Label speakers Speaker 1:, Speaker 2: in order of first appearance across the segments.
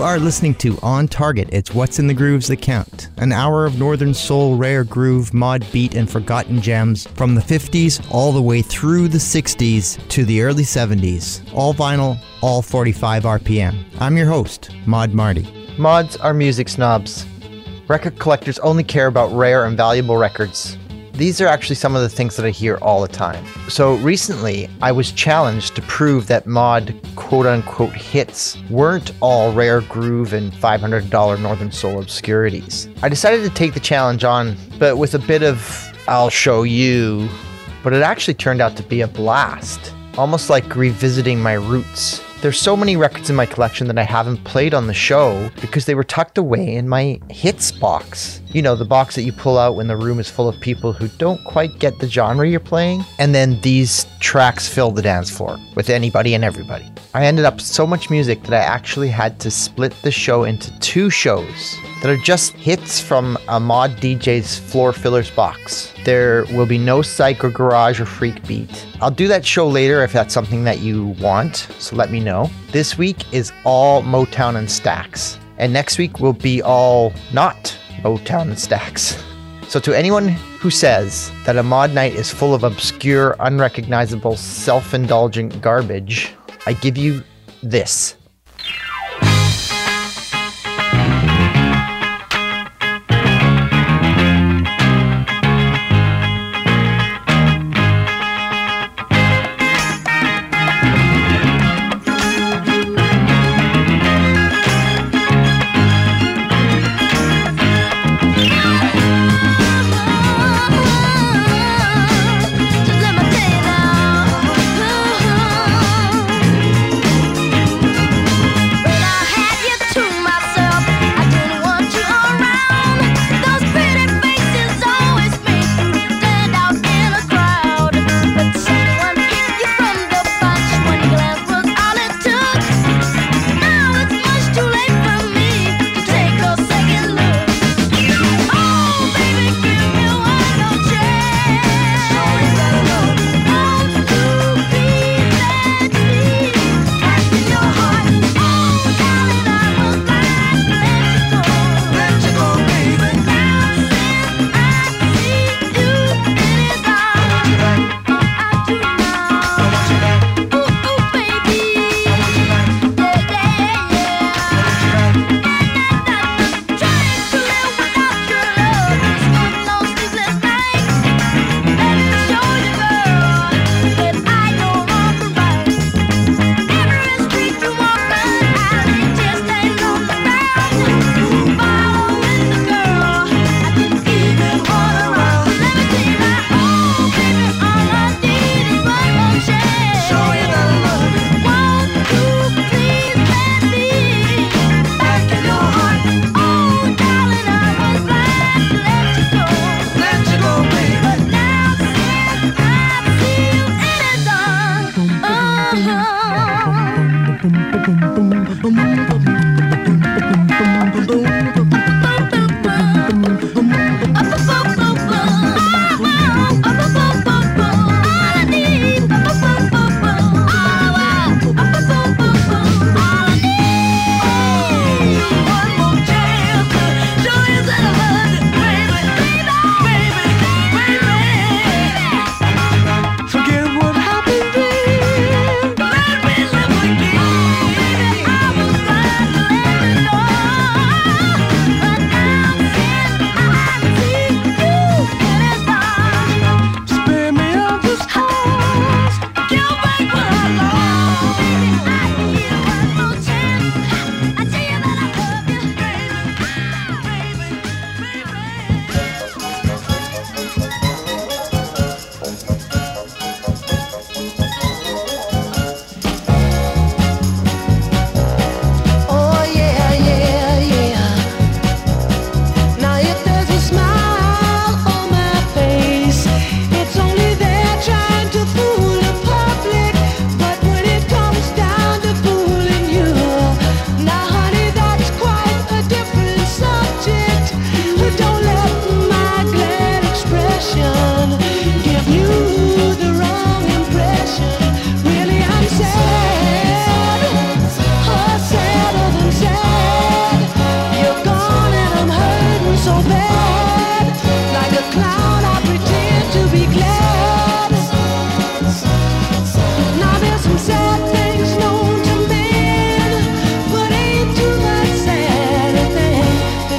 Speaker 1: are listening to On Target. It's What's in the Grooves that count. An hour of northern soul, rare groove, mod beat, and forgotten gems from the 50s all the way through the 60s to the early 70s. All vinyl, all 45 RPM. I'm your host, Mod Marty.
Speaker 2: Mods are music snobs. Record collectors only care about rare and valuable records. These are actually some of the things that I hear all the time. So recently, I was challenged to prove that mod quote-unquote hits weren't all rare groove and $500 Northern Soul obscurities. I decided to take the challenge on, but with a bit of, I'll show you, but it actually turned out to be a blast. Almost like revisiting my roots. There's so many records in my collection that I haven't played on the show because they were tucked away in my hits box. You know, the box that you pull out when the room is full of people who don't quite get the genre you're playing. And then these tracks fill the dance floor with anybody and everybody. I ended up with so much music that I actually had to split the show into 2 shows that are just hits from a mod DJ's floor fillers box. There will be no psych or garage or freak beat. I'll do that show later if that's something that you want, so let me know. This week is all Motown and Stax, and next week will be all not Motown and Stax. So to anyone who says that a mod night is full of obscure, unrecognizable, self-indulgent garbage, I give you this.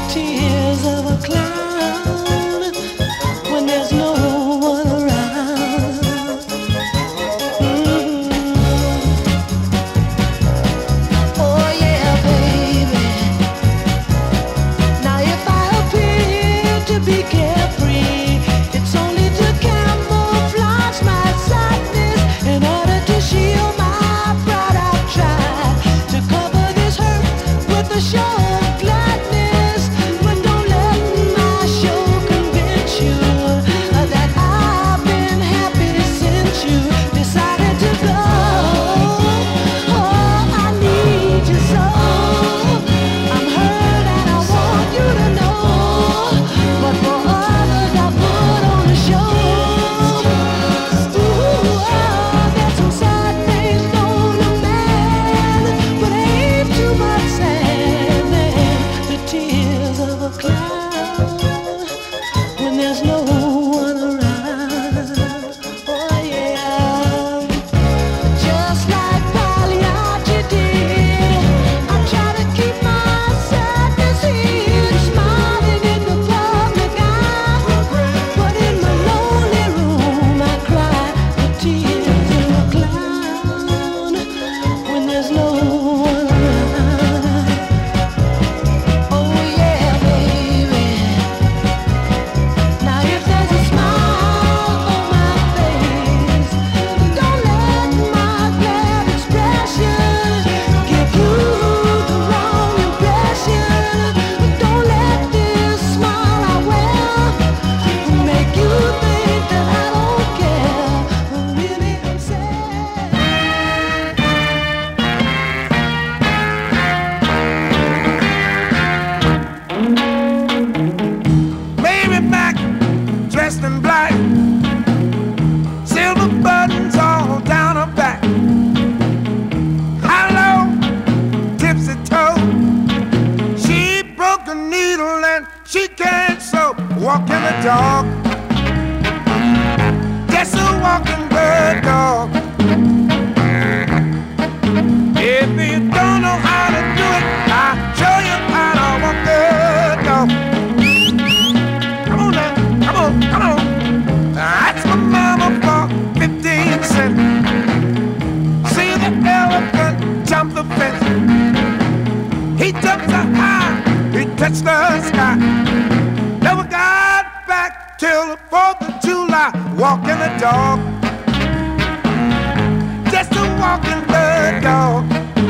Speaker 3: tears of a clown when there's no one around. Oh yeah, baby. Now if I appear to be carefree, it's only to camouflage my sadness. In order to shield my pride, I've tried to cover this hurt with a show of gladness. But don't let my show convince you that I've been happy since you decided to go. Oh, I need you so. I'm hurt and I want you to know. But for others I put on a show. Ooh, there's some sad things known to man, but ain't too much sad than the tears of a clown when there's no one around. Oh yeah, just like Pagliacci did, I try to keep my sadness hid, smiling in the public eye, but in my lonely room I cry the tears of a clown when there's no one around. Oh yeah, baby. Now if there's a smile on my face, don't let my glad expression give you the wrong impression. Don't let this smile I wear make you think that I don't care. Really, I'm sad.
Speaker 4: Baby back, dressed in black, silver buttons all down her back. Hello, tipsy toe. She broke a needle and she can't sew. Walking the dog, just a walking bird dog. If you don't know how to do it, I'll show you how to walk the dog. Come on now, come on, come on. That's my mama for 15 cents. See the elephant jump the fence. He jumped so high, he touched the sky. Never got back till the 4th of July. Walking the dog, just a walking the dog.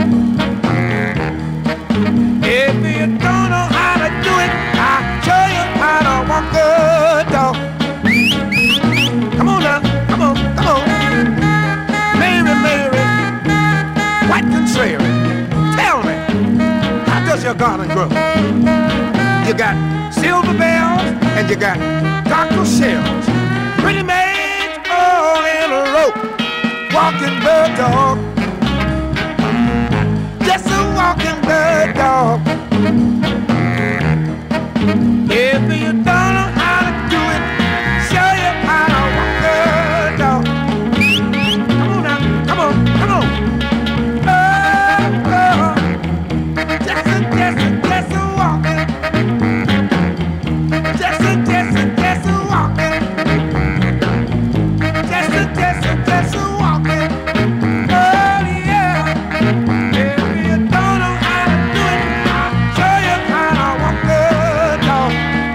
Speaker 4: If you don't know how to do it, I'll show you how to walk the dog. Come on now, come on, come on. Mary, Mary, white contrary, tell me, how does your garden grow? You got silver bells and you got cockle shells. Pretty maids all in a row, walking the dog. Just a walking the dog. If you don't know how to do it, show you how to walk the dog. Come on now, come on, come on. Oh, oh. Just a walking. Just a walking. Just a walking. Oh yeah. If you don't know how to do it, I'll show you how to walk the dog.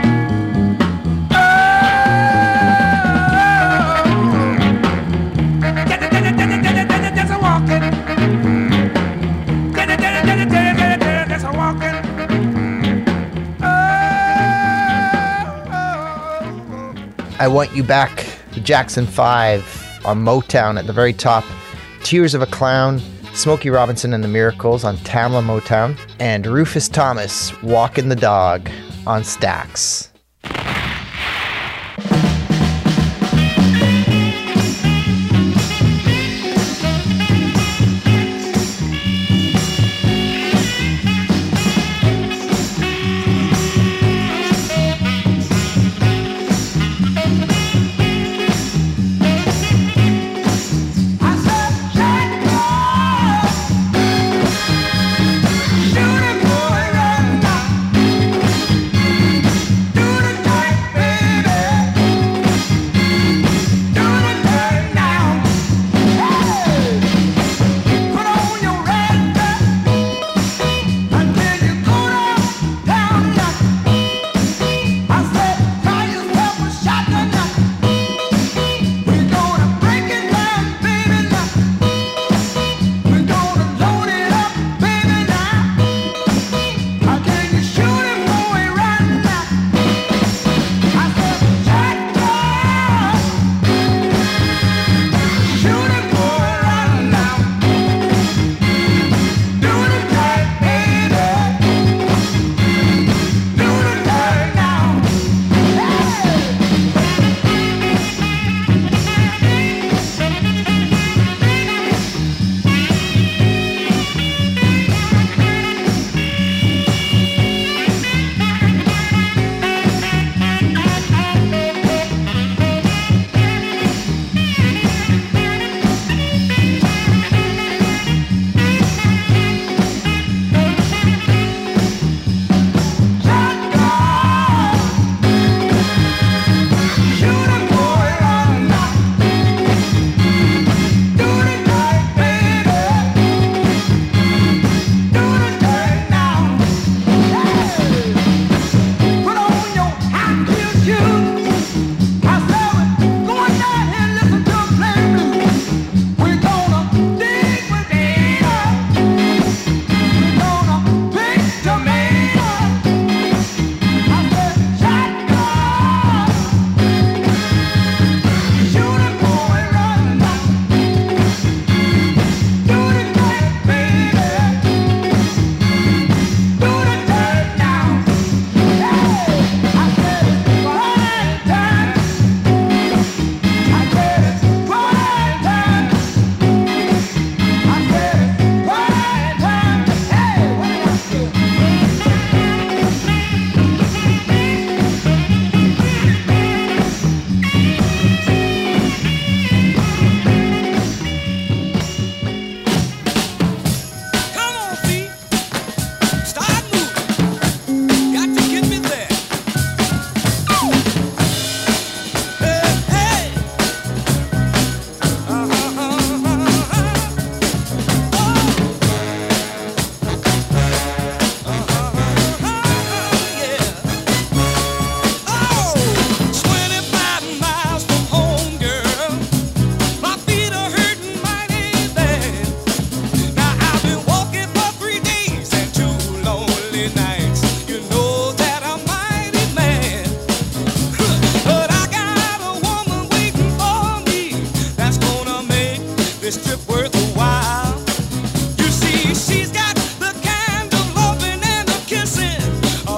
Speaker 4: Just a walking. Just a walking.
Speaker 2: I Want You Back, the Jackson 5 on Motown at the very top. Tears of a Clown, Smokey Robinson and the Miracles on Tamla Motown. And Rufus Thomas, Walkin' the Dog on Stax.
Speaker 4: Shooting boy, right now.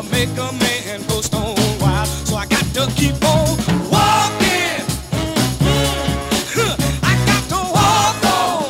Speaker 4: make a man go stone wild. So I got to keep on walking. I got to walk on.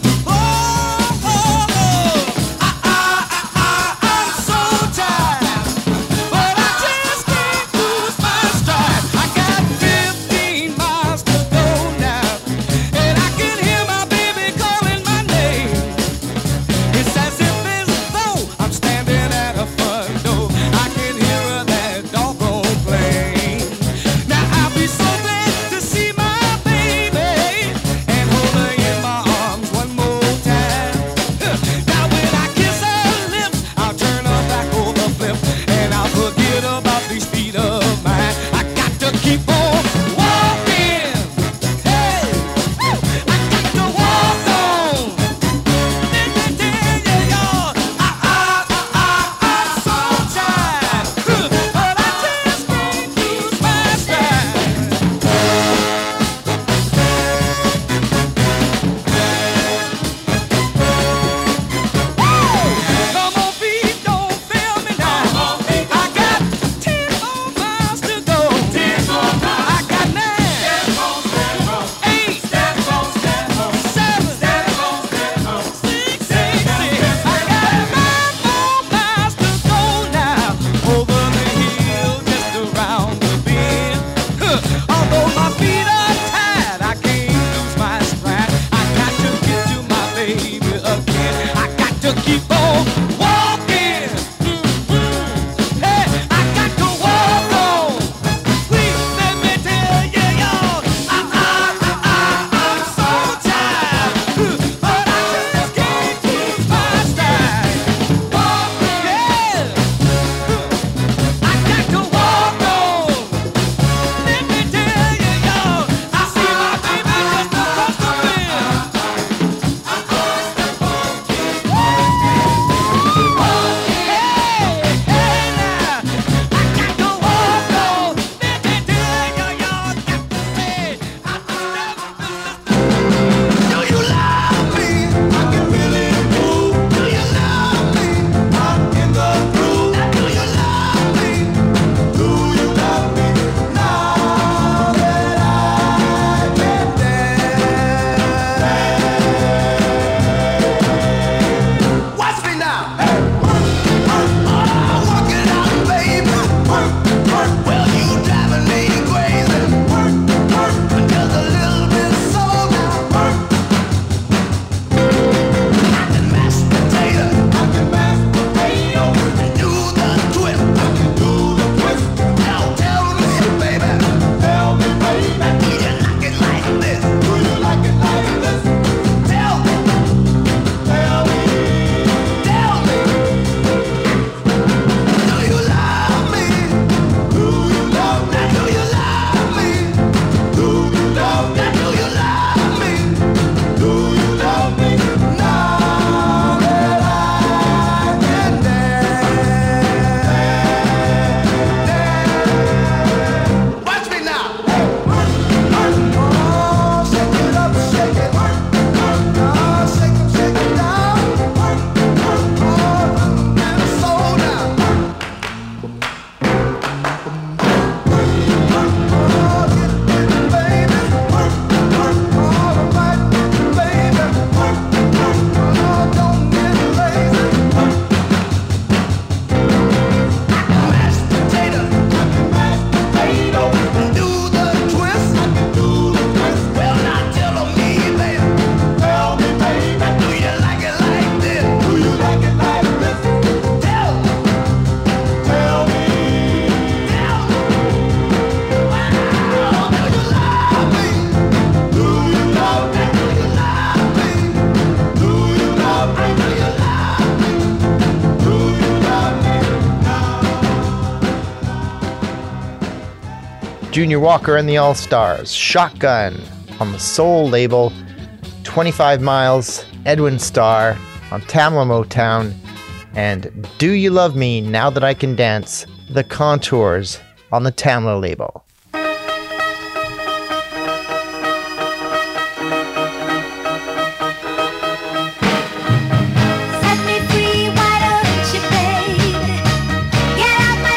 Speaker 4: I'm so tired, but I just can't lose my stride. I got 15 miles to go now, and I can hear my baby calling my name. It's as if as though I'm standing at a front door. I can hear her that doggone plane. Now I'll be so glad to see my baby and hold her in my arms one more time. Now when I kiss her lips, I'll turn her back over flip, and I'll forget about these feet of mine. I got to keep on walking. Hey, I got to walk on. I'm so tired, but I just can't lose my stride. Come on, feet, don't fail me now. I got 10 more miles to go. I got 9, 8, 7, 6, 6. I got 5 more miles to go now. Over the hill, just around the bend. Although my feet are tired, I can't lose my stride. I got to get to my baby again. I got to keep on walking. Hey, I got to walk on. Please let me tell you, y'all, I'm so tired, but I just can't keep my stride. Yeah, I got to walk on. Let me tell you, y'all, I see my baby just across the field. Watch me now. Walking out, baby. Well, you driving me crazy. Just a little bit slow now. I can mash potato. And do the twist. Now tell me, baby. Do you like it like this? Tell me. Tell me. Do you love me? Do you love me? Do you love me? Do you love me? Do you love me? Do you love me? Now that I can dance. Watch me now. Oh, shake it up, shake it. Oh, shake it down. Oh, and slow down.
Speaker 2: Junior Walker and the All-Stars, Shotgun on the Soul label, 25 Miles, Edwin Starr on Tamla Motown, and Do You Love Me Now That I Can Dance, The Contours on the Tamla label.
Speaker 5: Set me free, why don't you, baby? Get out my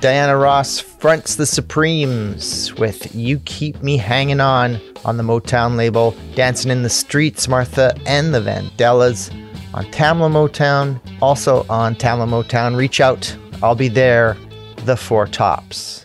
Speaker 2: Diana Ross fronts the Supremes with You Keep Me Hanging On the Motown label. Dancing in the Streets, Martha and the Vandellas on Tamla Motown. Also on Tamla Motown, Reach Out, I'll Be There, The Four Tops.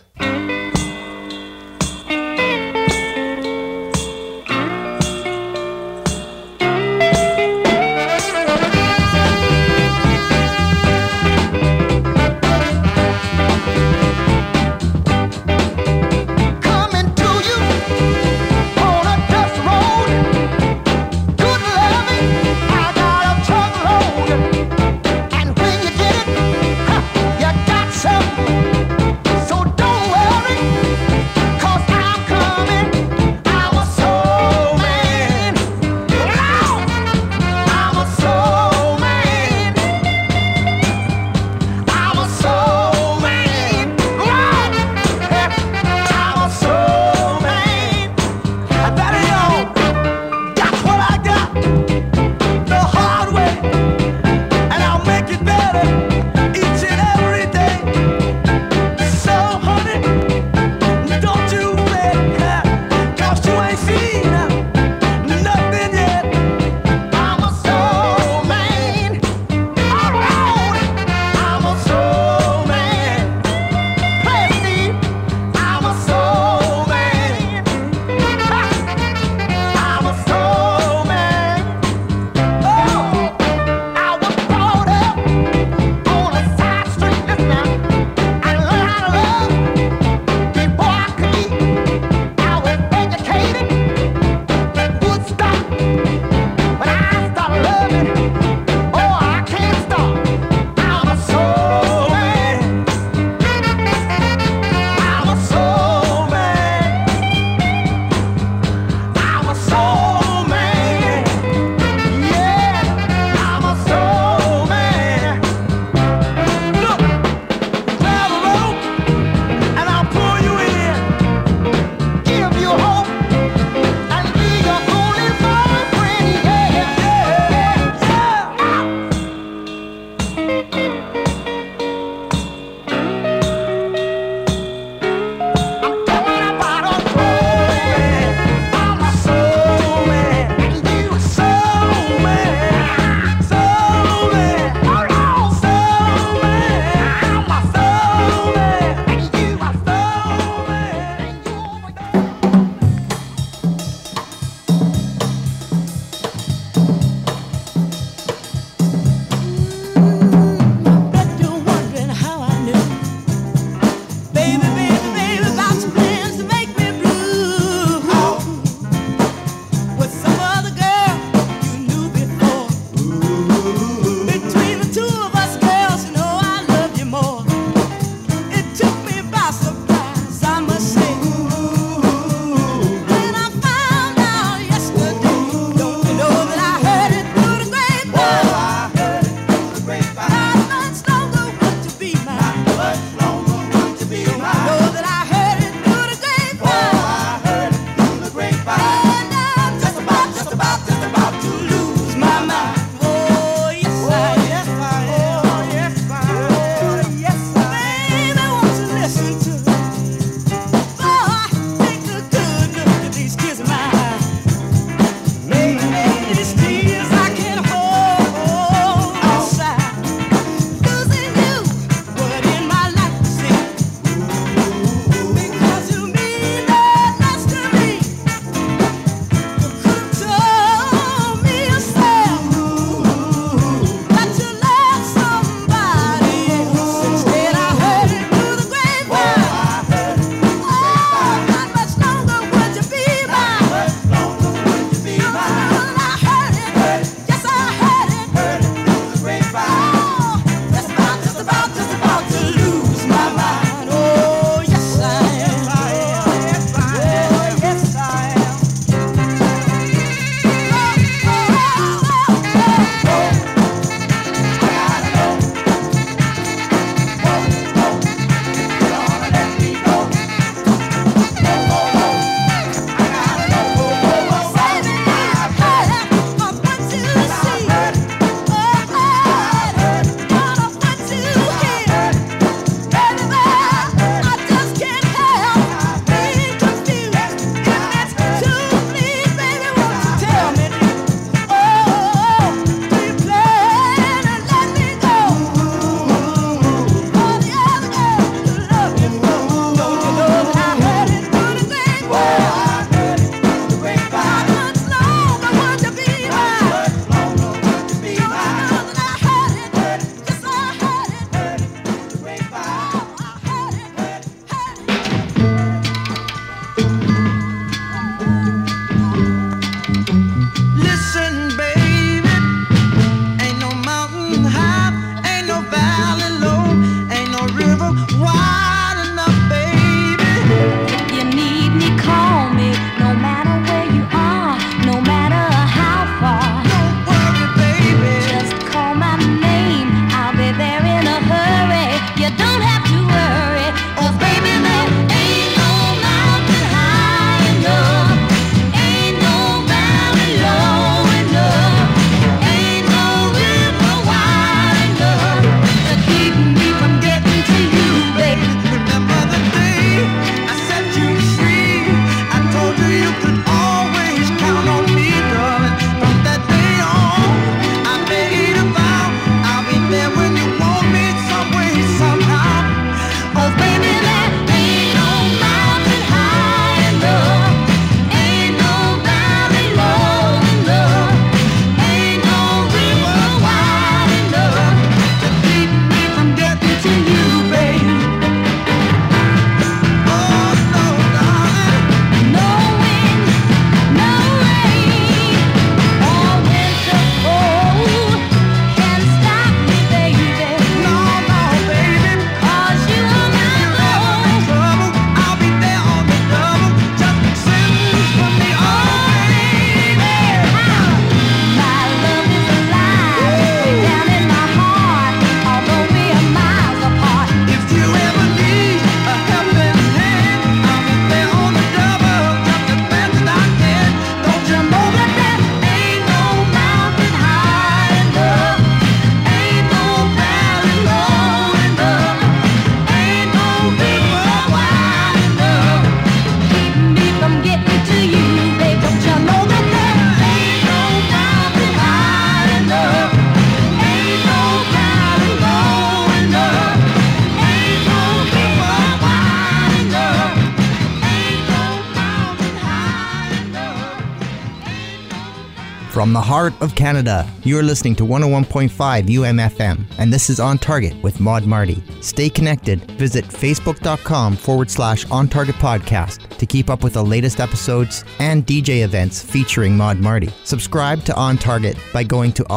Speaker 1: From the heart of Canada, you're listening to 101.5 UMFM, and this is On Target with Maud Marty. Stay connected. Visit facebook.com/On Target Podcast to keep up with the latest episodes and DJ events featuring Maud Marty. Subscribe to On Target by going to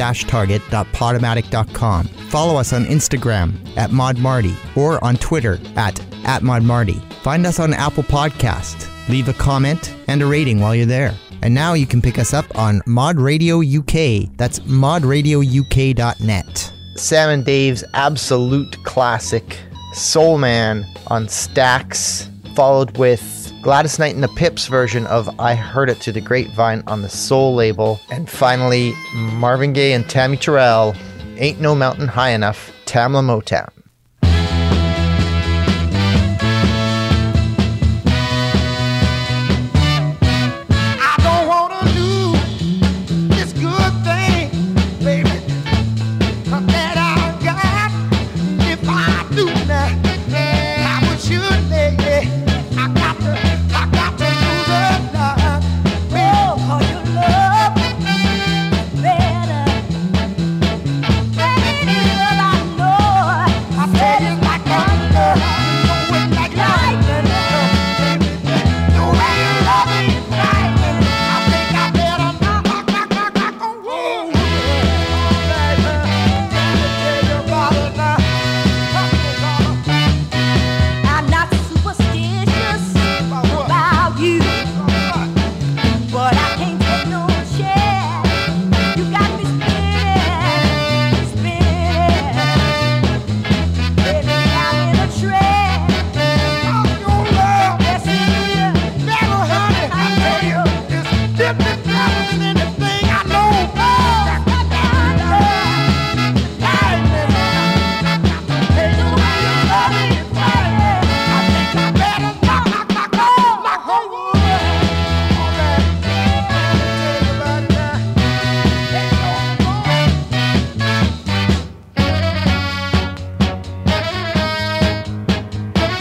Speaker 1: on-target.podomatic.com. Follow us on Instagram at Maud Marty or on Twitter at Maud Marty. Find us on Apple Podcast. Leave a comment and a rating while you're there. And now you can pick us up on Mod Radio UK. That's modradiouk.net.
Speaker 2: Sam and Dave's absolute classic, Soul Man on Stax, followed with Gladys Knight and the Pips version of I Heard It Through the Grapevine on the Soul label. And finally, Marvin Gaye and Tammy Terrell, Ain't No Mountain High Enough, Tamla Motown.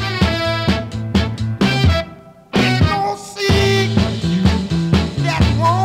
Speaker 4: That one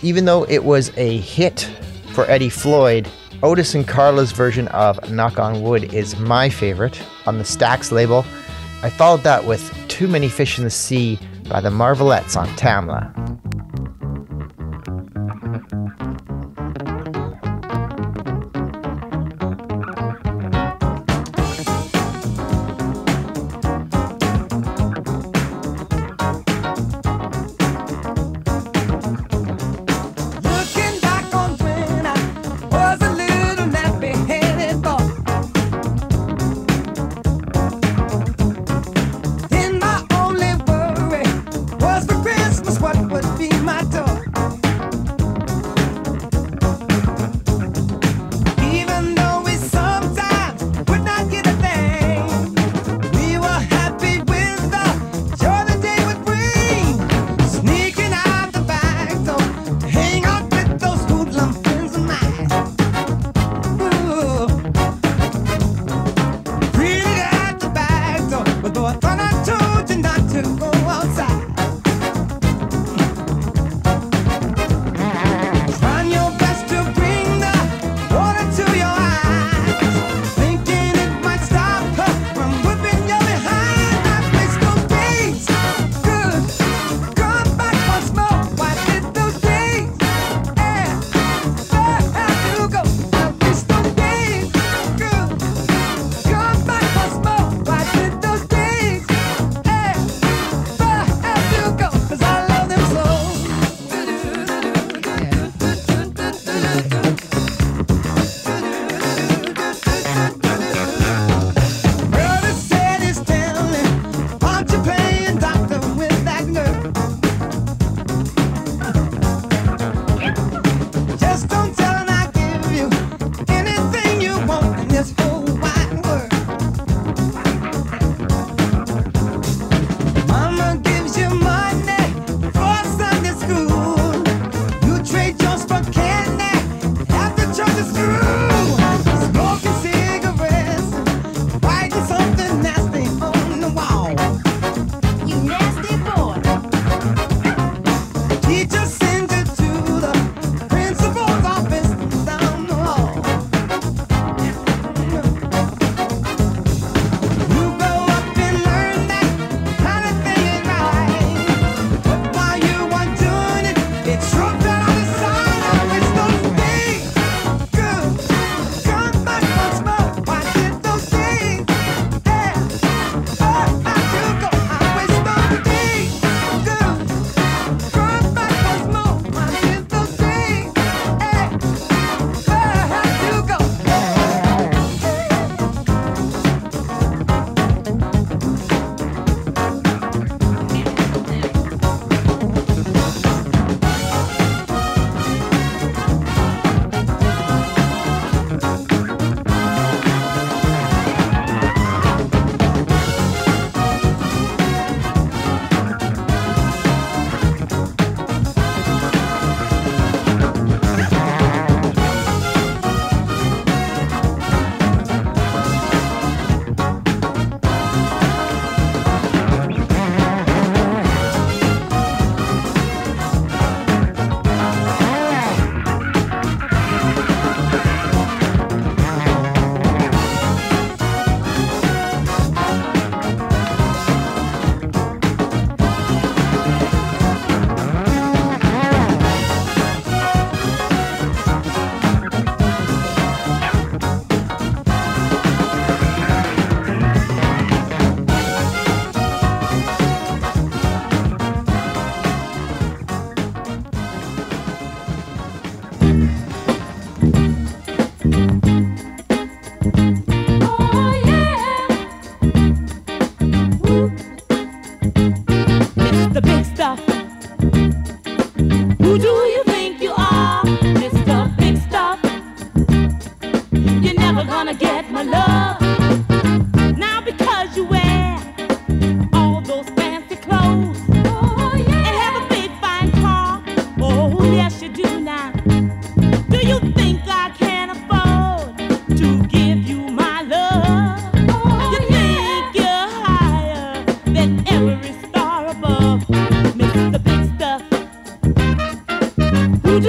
Speaker 2: Even though it was a hit for Eddie Floyd, Otis and Carla's version of Knock on Wood is my favorite on the Stax label. I followed that with Too Many Fish in the Sea by the Marvelettes on Tamla.
Speaker 4: Looking back on when I was a little nappy-headed boy, then my only worry was for Christmas what would be my toy. Even though we sometimes would not get a thing, we were happy with the joy the day would bring. Sneaking out the back door to hang out with those hoodlum friends of mine. Ooh. Really at the back door, but though I thought I told you not to go outside. Trying your best to bring the water to your eyes, thinking it might stop her from whipping you behind. I miss those days, good. Come back once more. Why did those days? Yeah, where have you go? I miss those days, good. Come back once more. Why did those days? Yeah, where have you go? 'Cause I love them so. Brother said he's telling, aren't you playing doctor with that girl? Just don't tell and I'll give you anything you want in this whole wide world. Mama gives you money for Sunday school. You trade yours for candy after church is through. Smoking cigarettes, writing something nasty on the wall. You nasty boy. Teacher sends you to the principal's office down the hall. You go up and learn that kind of thing ain't right. But while you are doing it, it's sure that on the side. I wish those days good. Come back once more. Why did those days? Yeah, where have you go? I wish those days good. Come back once more. Why did those days? Yeah, where have you go?
Speaker 3: The big stuff. Who do you think you are, Mr. Big Stuff? You're never gonna get my love. Now because you wear all those fancy clothes, and have a big fine car. Oh yes you do now. Do you think I can afford to give you my love? You think you're higher than every star above, Mr. Big Stuff? Who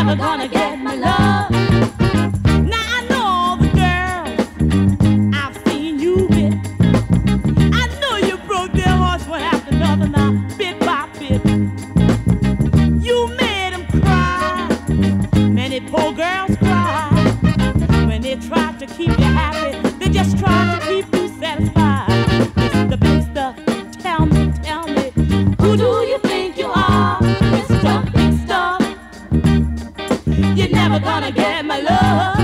Speaker 3: never gonna get my love. Now I know all the girls I've seen you with. I know you broke their hearts one after another now, bit by bit. You made them cry. Many poor girls cry when they try to keep you happy. They just try to keep you satisfied. It's the big stuff. Tell me, who do you think you are, Mr. Big Stuff? You're never gonna get my love.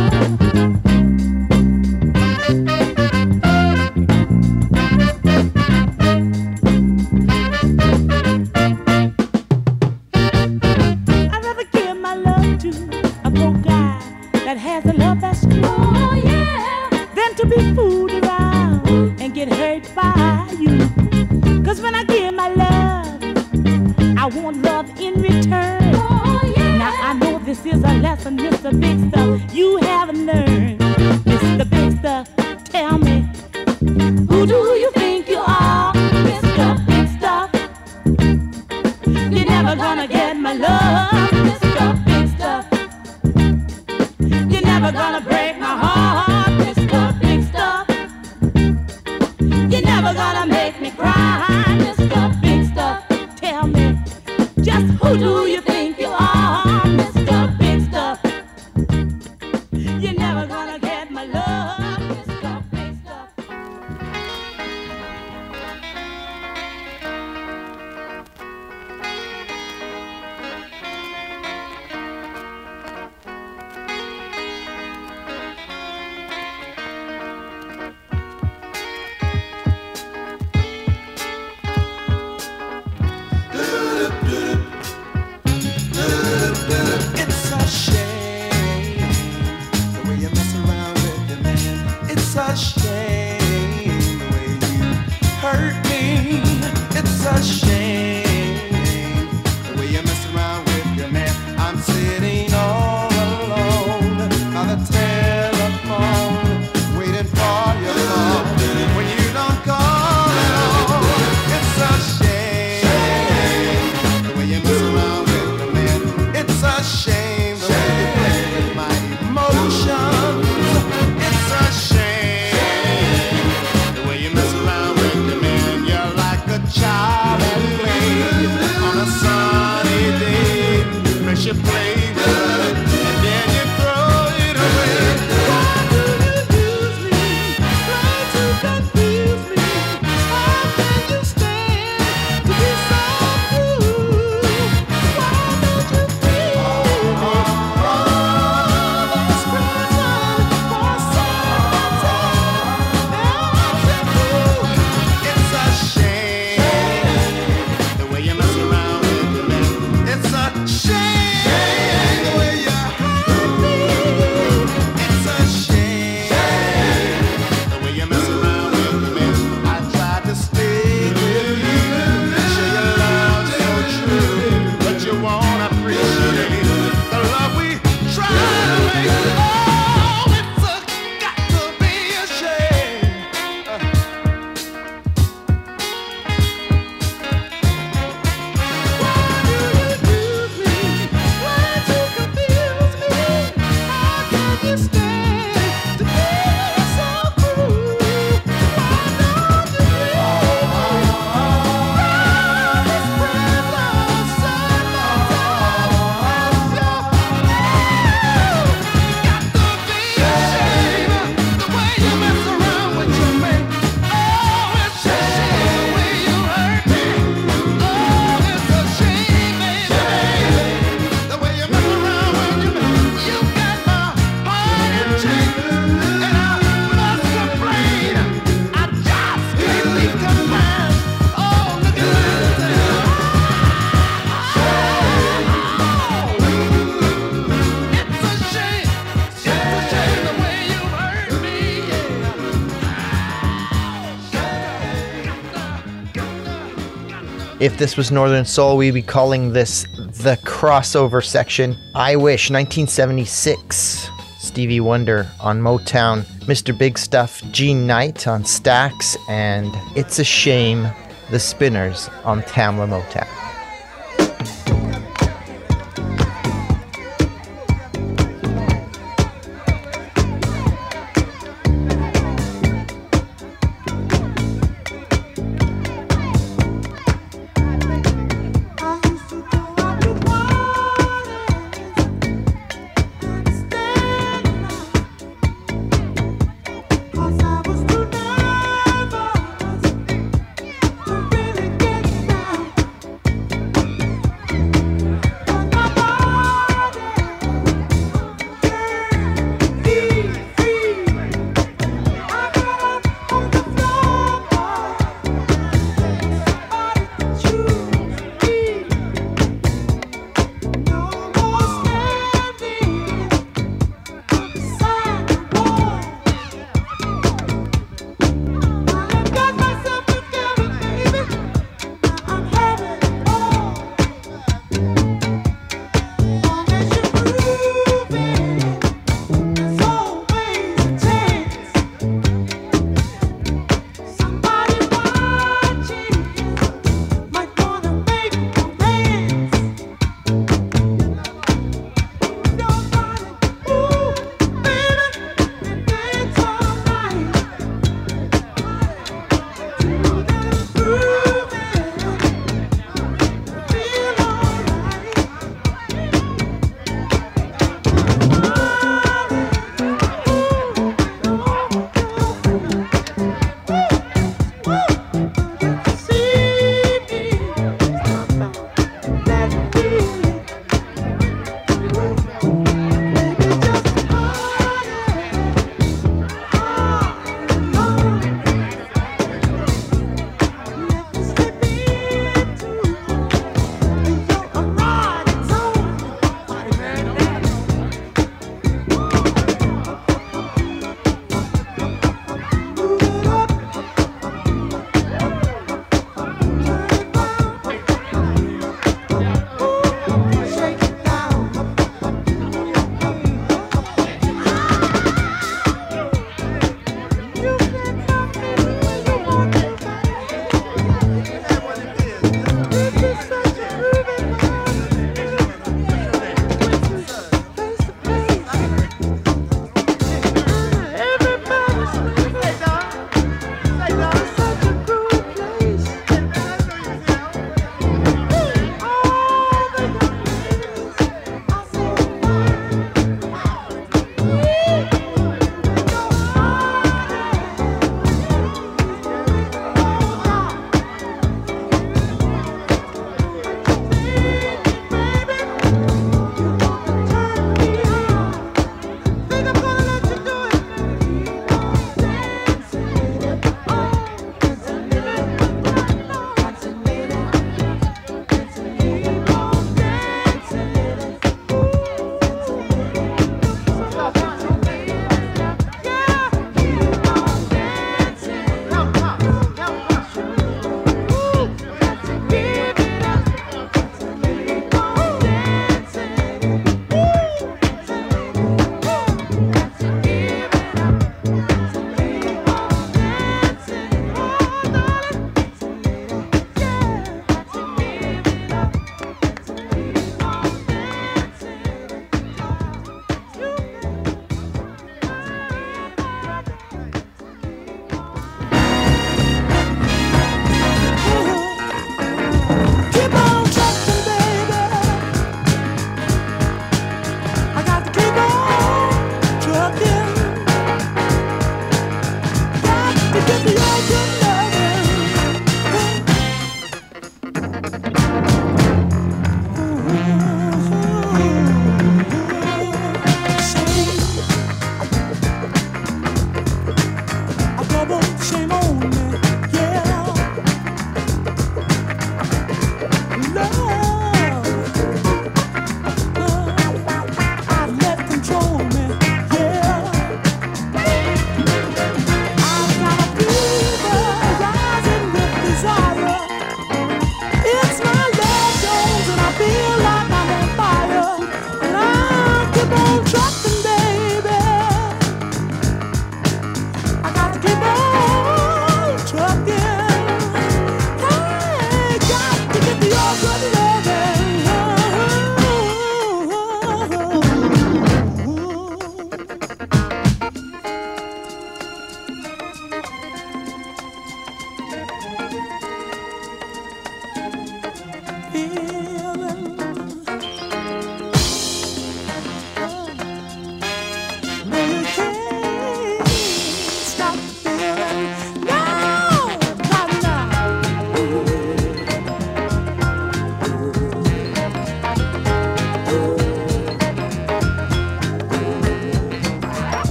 Speaker 3: I'd rather give my love to a poor guy that has a love that's true, oh, yeah, than to be fooled around and get hurt by you. 'Cause when I give my love, I want love in return. Oh, yeah. Now I know this is a lesson, Mr. Big Stuff, you haven't learned. Mr. Big Stuff, tell me, who do you think you are, Mr. Big Stuff? You're never gonna get my love, Mr. Big Stuff. You're never gonna break my heart, Mr. Big Stuff. You're never gonna make me cry, Mr. Big Stuff. Tell me, just who do you think you are, Mr. Big Stuff? You're never gonna get my love, Mr. Big Stuff.
Speaker 4: It's a shame the way you mess around with the man. It's a shame the way you hurt me. It's a shame the way you mess around with your man. I'm sitting all alone on the telephone, waiting for your call. When you don't call at all, it's a shame the way you mess around with your man. It's a shame the way you play with my emotions. It's a shame the way you mess around with the man. You're like a child at play on a sunny day. First you play with it, and then you throw it away. Why do you use me? Try to confuse me. How can you stand to be so cruel? Why don't you feel this present for something? It's a shame the way you mess around with the man. It's a shame the way you hurt me. It's a shame the way you mess around with the man. I tried to stay with you, show your love so true, but you won't appreciate the love we try to make. Oh, it's got to be a shame. Why do you use me? Why to confuse me? How can you stand to be so cruel? Why don't you this present circumstance? Got to be a shame the way you mess around with your man. Oh, it's a shame the way you hurt me. Oh, it's a shame, baby, the way you mess around with your man. You got my heart in chains, and I must complain. I just can't be confined. Oh, look at this. It's a shame the way you hurt me.
Speaker 2: If this was Northern Soul, we'd be calling this the crossover section. I Wish, 1976. Stevie Wonder on Motown, Mr. Big Stuff, Gene Knight on Stax, and It's a Shame, The Spinners on Tamla Motown.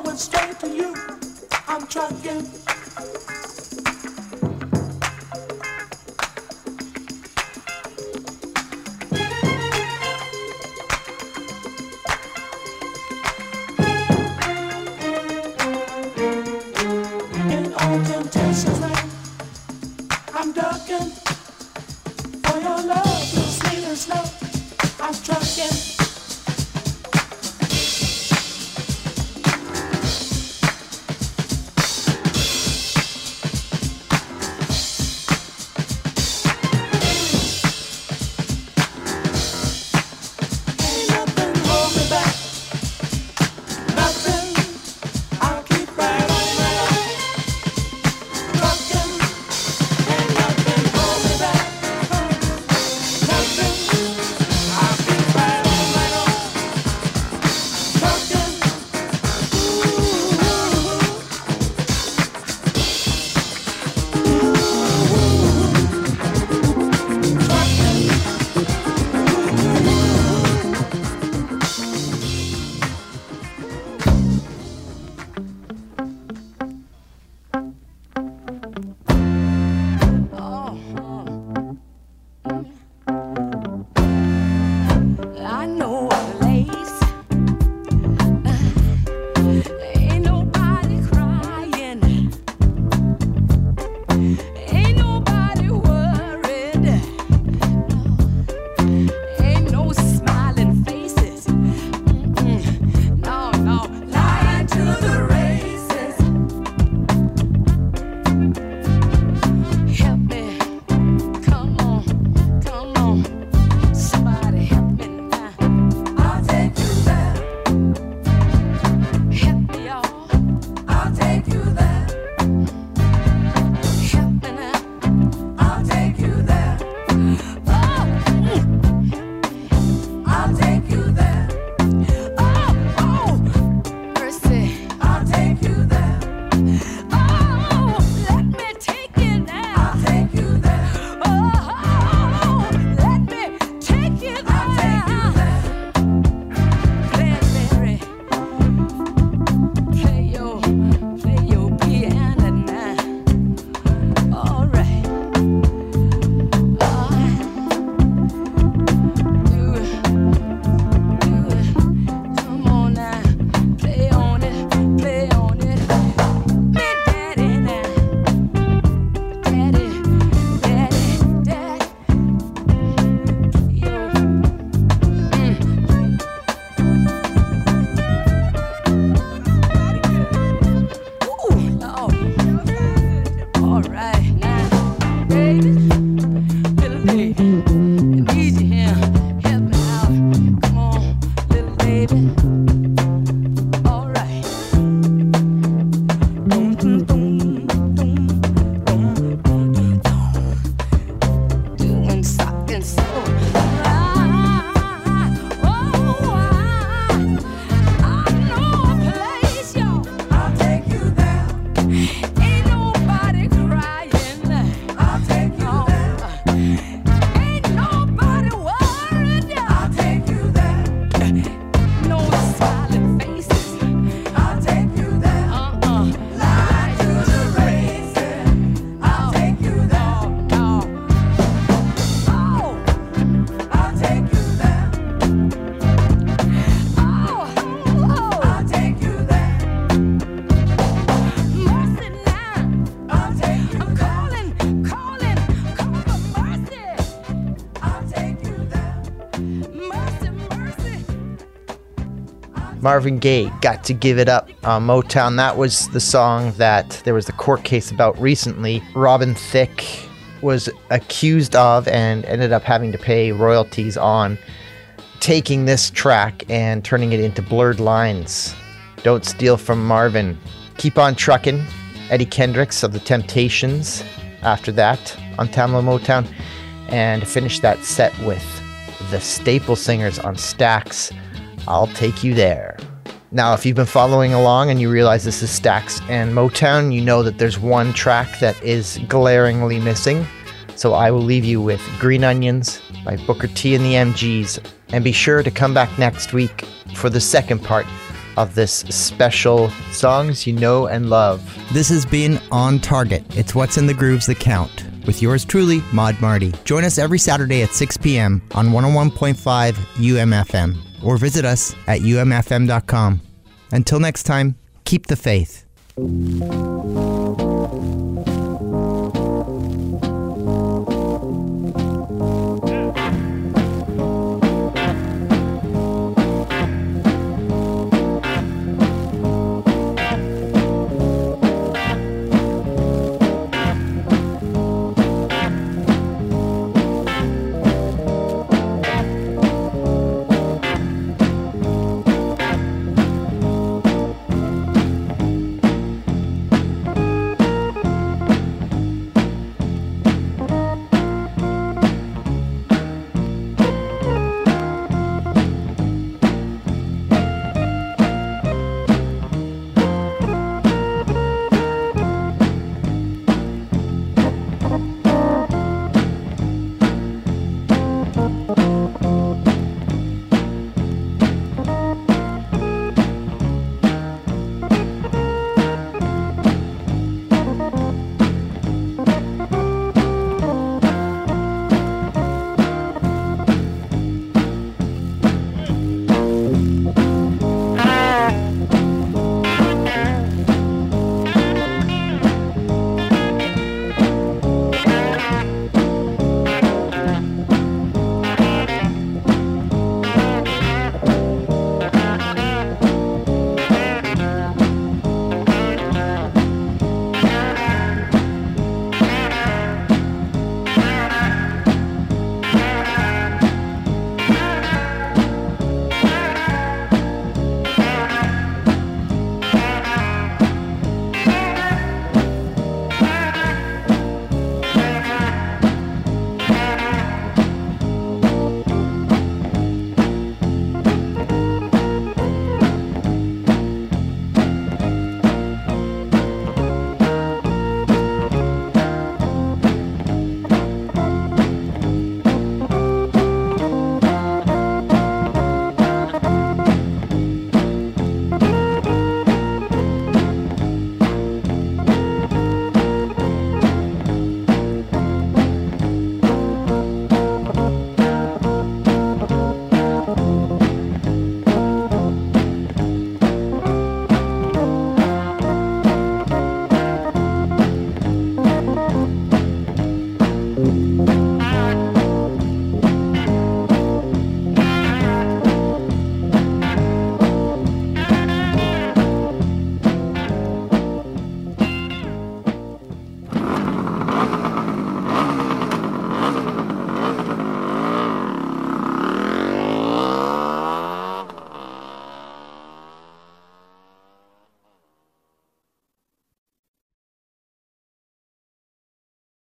Speaker 4: going straight to you. I'm trucking. In all temptations rain, I'm ducking. For your love, you sweet and slow. I'm trucking.
Speaker 3: I know a place. Ain't nobody crying. Ain't nobody worried. Ain't no smiling faces. No, no, lying to the races. Help me. Come on, come on. Somebody help me now. I'll take you there. Help me, y'all. I'll take you there. Help me now. I'll take you there. Oh, I'll take you there. Oh, mercy. I'll take you there. Oh, let me take you there. I'll take you there. Oh, let me take you there. I'll take you there. Play, play your piano now. All right. Do it. Come on now. Play on it. Play on it. Me daddy now. Daddy. Yo. Ooh, Lord. All right now, baby, little baby, I need you here. Help me out. Come on, little baby. All right. Dum, dum, dum, dum, dum, dum, dum. Doing sock and soul. I know a place, y'all. I'll take you there. Ain't nobody crying. I'll take you there. Ain't nobody worried. I'll take you there. No smiling faces. I'll take you there. Lie to the races. I'll take you there. No. Oh, I'll take you there. Oh, I'll take you there. Mercy now. I'll take you there. I'm calling for mercy. I'll take you there. Mercy, mercy.
Speaker 2: Marvin Gaye, Got to Give It Up on Motown. That was the song that there was the court case about recently. Robin Thicke was accused of and ended up having to pay royalties on taking this track and turning it into Blurred Lines. Don't Steal from Marvin. Keep on Truckin'. Eddie Kendricks of The Temptations after that on Tamla Motown. And finish that set with the Staple Singers on Stax. I'll Take You There. Now, if you've been following along and you realize this is Stax and Motown, you know that there's one track that is glaringly missing. So I will leave you with Green Onions by Booker T and the MGs. And be sure to come back next week for the second part of this special Songs You Know and Love.
Speaker 1: This has been On Target. It's what's in the grooves that count. With yours truly, Maud Marty. Join us every Saturday at 6 p.m. on 101.5 UMFM or visit us at umfm.com. Until next time, keep the faith.